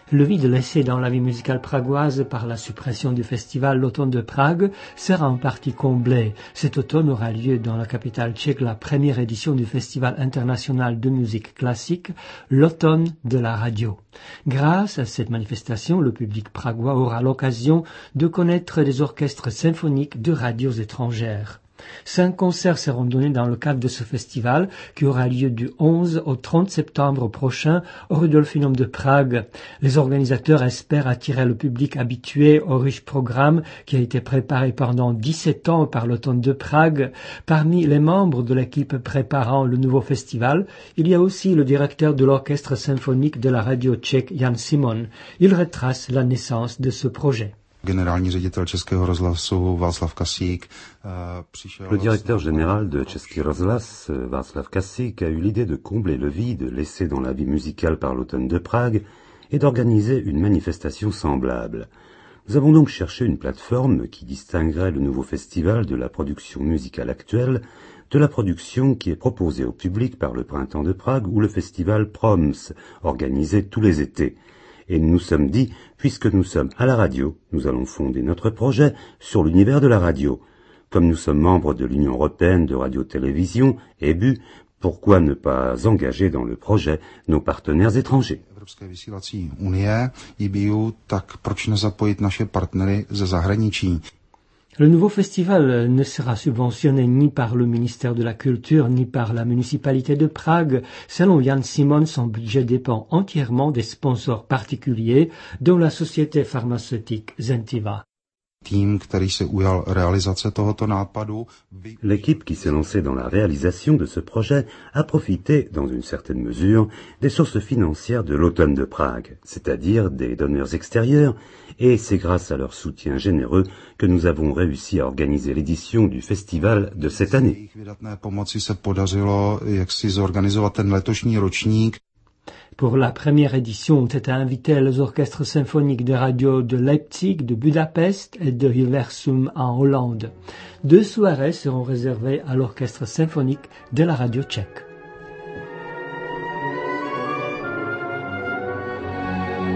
Le vide laissé dans la vie musicale pragoise par la suppression du festival L'Automne de Prague sera en partie comblé. Cet automne aura lieu dans la capitale tchèque la première édition du Festival international de musique classique, l'Automne de la radio. Grâce à cette manifestation, le public pragois aura l'occasion de connaître des orchestres symphoniques de radios étrangères. 5 concerts seront donnés dans le cadre de ce festival qui aura lieu du 11 au 30 septembre prochain au Rudolfinum de Prague. Les organisateurs espèrent attirer le public habitué au riche programme qui a été préparé pendant 17 ans par l'Automne de Prague. Parmi les membres de l'équipe préparant le nouveau festival, il y a aussi le directeur de l'orchestre symphonique de la radio tchèque Jan Simon. Il retrace la naissance de ce projet. Le directeur général de Český rozhlas, Václav Kasík, a eu l'idée de combler le vide laissé dans la vie musicale par l'Automne de Prague et d'organiser une manifestation semblable. Nous avons donc cherché une plateforme qui distinguerait le nouveau festival de la production musicale actuelle, de la production qui est proposée au public par le Printemps de Prague ou le festival Proms, organisé tous les étés. Et nous nous sommes dit, puisque nous sommes à la radio, nous allons fonder notre projet sur l'univers de la radio. Comme nous sommes membres de l'Union européenne de radio-télévision, EBU, pourquoi ne pas engager dans le projet nos partenaires étrangers? Le nouveau festival ne sera subventionné ni par le ministère de la Culture ni par la municipalité de Prague. Selon Jan Simon, son budget dépend entièrement des sponsors particuliers, dont la société pharmaceutique Zentiva. L'équipe qui s'est lancée dans la réalisation de ce projet a profité, dans une certaine mesure, des sources financières de l'Automne de Prague, c'est-à-dire des donneurs extérieurs, et c'est grâce à leur soutien généreux que nous avons réussi à organiser l'édition du festival de cette année. Pour la première édition ont été invités les orchestres symphoniques de radio de Leipzig, de Budapest et de Hilversum en Hollande. 2 soirées seront réservées à l'orchestre symphonique de la radio tchèque.